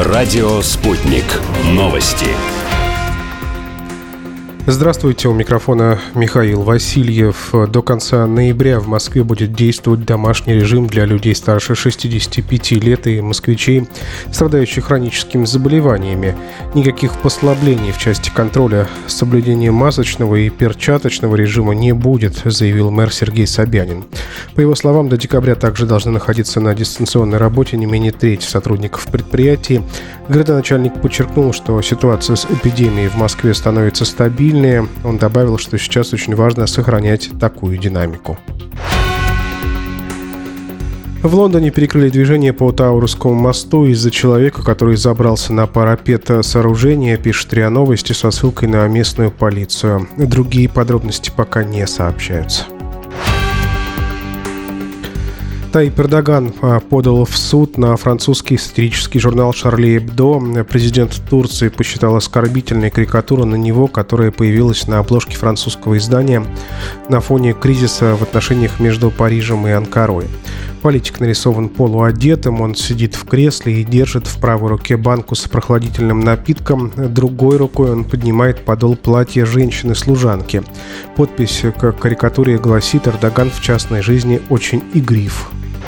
Радио «Спутник». Новости. Здравствуйте, у микрофона Михаил Васильев. До конца ноября в Москве будет действовать домашний режим для людей старше 65 лет и москвичей, страдающих хроническими заболеваниями. Никаких послаблений в части контроля соблюдения масочного и перчаточного режима не будет, заявил мэр Сергей Собянин. По его словам, до декабря также должны находиться на дистанционной работе не менее трети сотрудников предприятий. Градоначальник подчеркнул, что ситуация с эпидемией в Москве становится стабильной. Он добавил, что сейчас очень важно сохранять такую динамику. В Лондоне перекрыли движение по Таурусскому мосту из-за человека, который забрался на парапет сооружения, пишет РИА Новости со ссылкой на местную полицию. Другие подробности пока не сообщаются. Таyyip Эрдоган подал в суд на французский сатирический журнал «Шарли Эбдо». Президент Турции посчитал оскорбительной карикатуру на него, которая появилась на обложке французского издания на фоне кризиса в отношениях между Парижем и Анкарой. Политик нарисован полуодетым, он сидит в кресле и держит в правой руке банку с прохладительным напитком, другой рукой он поднимает подол платья женщины-служанки. Подпись к карикатуре гласит: «Эрдоган в частной жизни очень игрив».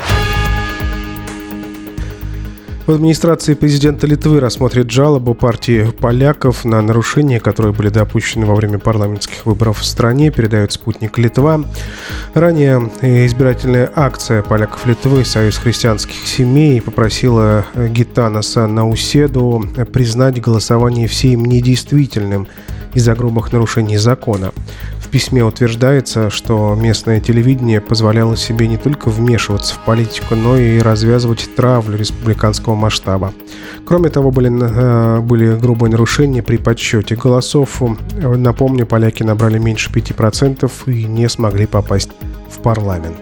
В администрации президента Литвы рассмотрят жалобу партии поляков на нарушения, которые были допущены во время парламентских выборов в стране, передает «Спутник Литва». Ранее избирательная акция поляков Литвы «Союз христианских семей» попросила Гитанаса Науседу признать голосование в Сейм недействительным из-за грубых нарушений закона. В письме утверждается, что местное телевидение позволяло себе не только вмешиваться в политику, но и развязывать травлю республиканского масштаба. Кроме того, были грубые нарушения при подсчете голосов. Напомню, поляки набрали меньше 5% и не смогли попасть в парламент.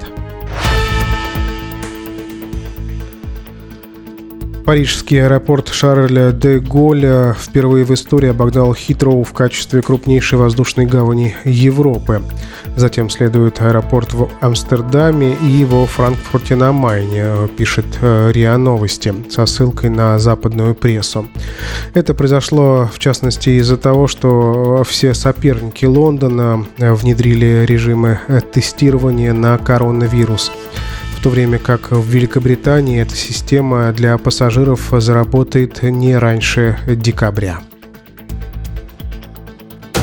Парижский аэропорт Шарля де Голля впервые в истории обогнал Хитроу в качестве крупнейшей воздушной гавани Европы. Затем следует аэропорт в Амстердаме и во Франкфурте на Майне, пишет РИА Новости со ссылкой на западную прессу. Это произошло, в частности, из-за того, что все соперники Лондона внедрили режимы тестирования на коронавирус. В то время как в Великобритании эта система для пассажиров заработает не раньше декабря.